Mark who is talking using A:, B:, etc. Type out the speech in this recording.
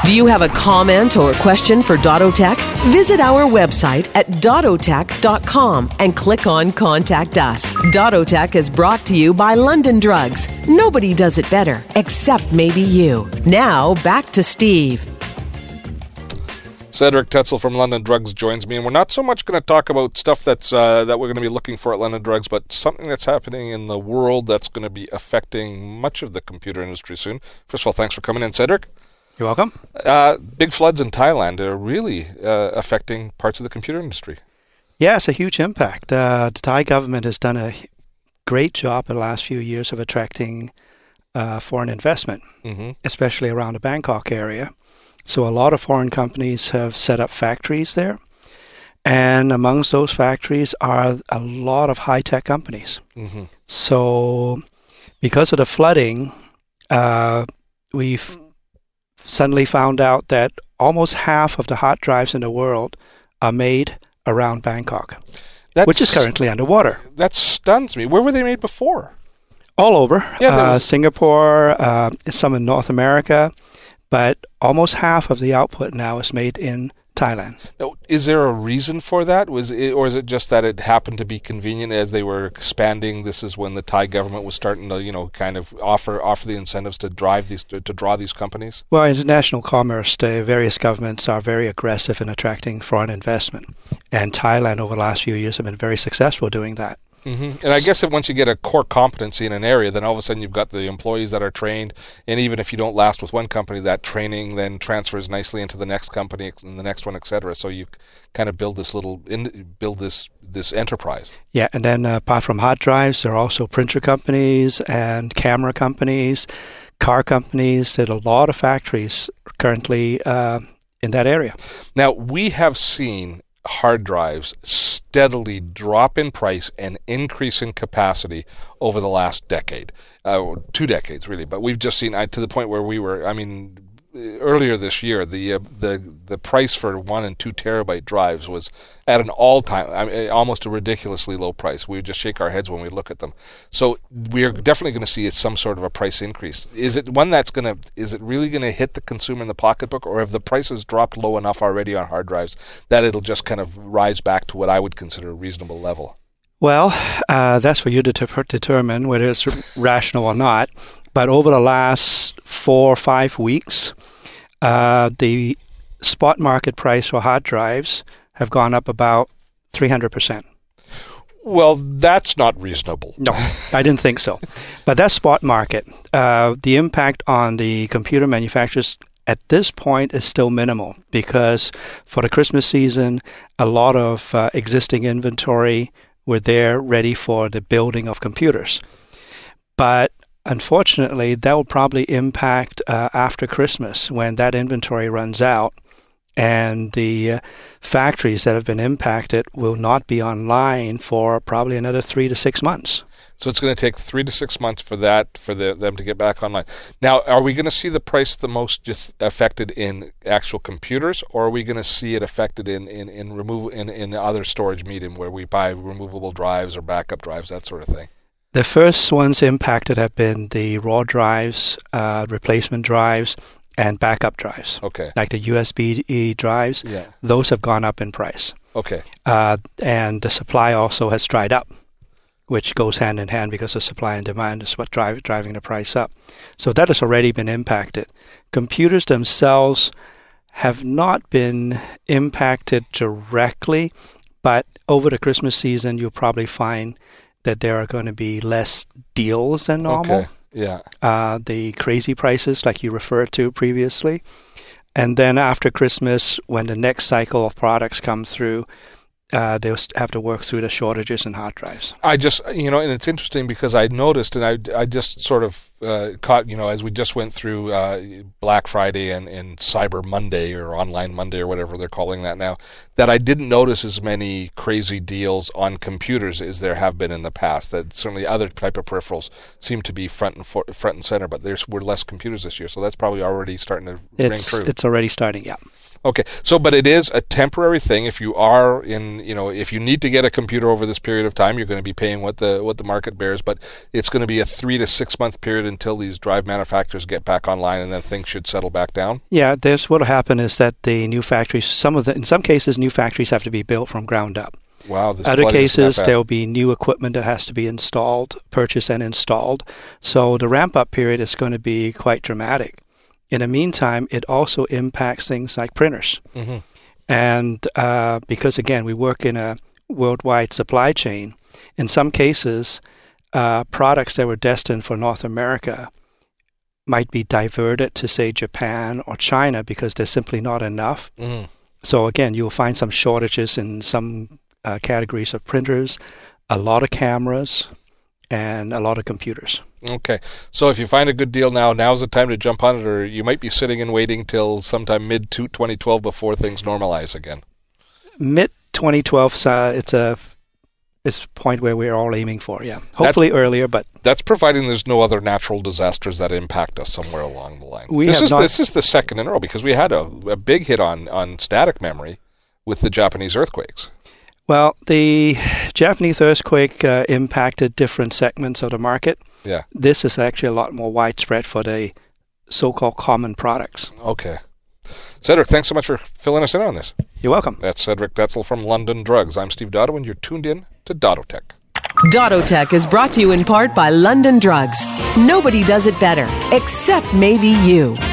A: Do you have a comment or question for Dottotech? Visit our website at dottotech.com and click on Contact Us. Dottotech is brought to you by London Drugs. Nobody does it better, except maybe you. Now, back to Steve.
B: Cedric Tetzel from London Drugs joins me, and we're not so much going to talk about stuff that we're going to be looking for at London Drugs, but something that's happening in the world that's going to be affecting much of the computer industry soon. First of all, thanks for coming in, Cedric.
C: You're welcome.
B: Big floods in Thailand are really affecting parts of the computer industry.
C: Yeah, it's a huge impact. The Thai government has done a great job in the last few years of attracting foreign investment, especially around the Bangkok area. So a lot of foreign companies have set up factories there. And amongst those factories are a lot of high-tech companies. So because of the flooding, we've suddenly found out that almost half of the hard drives in the world are made around Bangkok, which is currently underwater.
B: That stuns me. Where were they made before?
C: All over. Singapore, some in North America. But almost half of the output now is made in Thailand.
B: Now, is there a reason for that? Or is it just that it happened to be convenient as they were expanding? This is when the Thai government was starting to, kind of offer the incentives to draw these companies? Well,
C: international commerce, the various governments are very aggressive in attracting foreign investment. And Thailand over the last few years have been very successful doing that.
B: And I guess that once you get a core competency in an area, then all of a sudden you've got the employees that are trained, and even if you don't last with one company, that training then transfers nicely into the next company and the next one, etc. So you kind of build this this enterprise.
C: Yeah, and then apart from hard drives, there are also printer companies and camera companies, car companies. There's a lot of factories currently in that area.
B: Now, we have seen hard drives steadily drop in price and increase in capacity over the last decade, 2 decades really. But we've just seen to the point where we were. Earlier this year, the price for 1 and 2 terabyte drives was at an all-time, almost a ridiculously low price. We would just shake our heads when we look at them. So we are definitely going to see some sort of a price increase. Is it really going to hit the consumer in the pocketbook, or have the prices dropped low enough already on hard drives that it'll just kind of rise back to what I would consider a reasonable level?
C: Well, that's for you to determine whether it's rational or not. But over the last 4 or 5 weeks, the spot market price for hard drives have gone up about 300%.
B: Well, that's not reasonable.
C: No, I didn't think so. But that's spot market. The impact on the computer manufacturers at this point is still minimal, because for the Christmas season, a lot of existing inventory were there ready for the building of computers. But unfortunately, that will probably impact after Christmas, when that inventory runs out, and the factories that have been impacted will not be online for probably another 3 to 6 months.
B: So it's going to take 3 to 6 months for them to get back online. Now, are we going to see the price the most just affected in actual computers, or are we going to see it affected in other storage medium where we buy removable drives or backup drives, that sort of thing?
C: The first ones impacted have been the raw drives, replacement drives, and backup drives.
B: Okay.
C: Like the USB drives.
B: Yeah.
C: Those have gone up in price.
B: Okay.
C: And the supply also has dried up, which goes hand in hand because of supply and demand is what driving the price up. So that has already been impacted. Computers themselves have not been impacted directly, but over the Christmas season, you'll probably find that there are going to be less deals than normal.
B: Okay. Yeah.
C: The crazy prices like you referred to previously. And then after Christmas, when the next cycle of products come through, they'll have to work through the shortages in hard drives.
B: I just, and it's interesting because I noticed, and I just sort of caught, as we just went through Black Friday and Cyber Monday or Online Monday or whatever they're calling that now, that I didn't notice as many crazy deals on computers as there have been in the past. That certainly other type of peripherals seem to be front and center, but there were less computers this year, so that's probably already starting to ring true.
C: It's already starting, yeah.
B: Okay, so but it is a temporary thing. If you are if you need to get a computer over this period of time, you're going to be paying what the market bears. But it's going to be a 3 to 6 month period until these drive manufacturers get back online, and then things should settle back down.
C: Yeah, what will happen is that the new factories, in some cases, new factories have to be built from ground up.
B: Wow.
C: Other cases, there'll be new equipment that has to be purchased and installed. So the ramp-up period is going to be quite dramatic. In the meantime, it also impacts things like printers. Mm-hmm. And because, again, we work in a worldwide supply chain, in some cases, products that were destined for North America might be diverted to, say, Japan or China because there's simply not enough. Mm-hmm. So, again, you'll find some shortages in some categories of printers, a lot of cameras, and a lot of computers.
B: Okay. So if you find a good deal now's the time to jump on it, or you might be sitting and waiting till sometime mid-2012 before things normalize again.
C: Mid-2012, it's a point where we're all aiming for, yeah. Hopefully earlier, but...
B: That's providing there's no other natural disasters that impact us somewhere along the line. This is the second in a row, because we had a big hit on static memory with the Japanese earthquakes.
C: Well, the Japanese earthquake impacted different segments of the market.
B: Yeah.
C: This is actually a lot more widespread for the so-called common products.
B: Okay. Cedric, thanks so much for filling us in on this.
C: You're welcome.
B: That's Cedric Detzel from London Drugs. I'm Steve Dotto, and you're tuned in to Dottotech.
A: Dottotech is brought to you in part by London Drugs. Nobody does it better, except maybe you.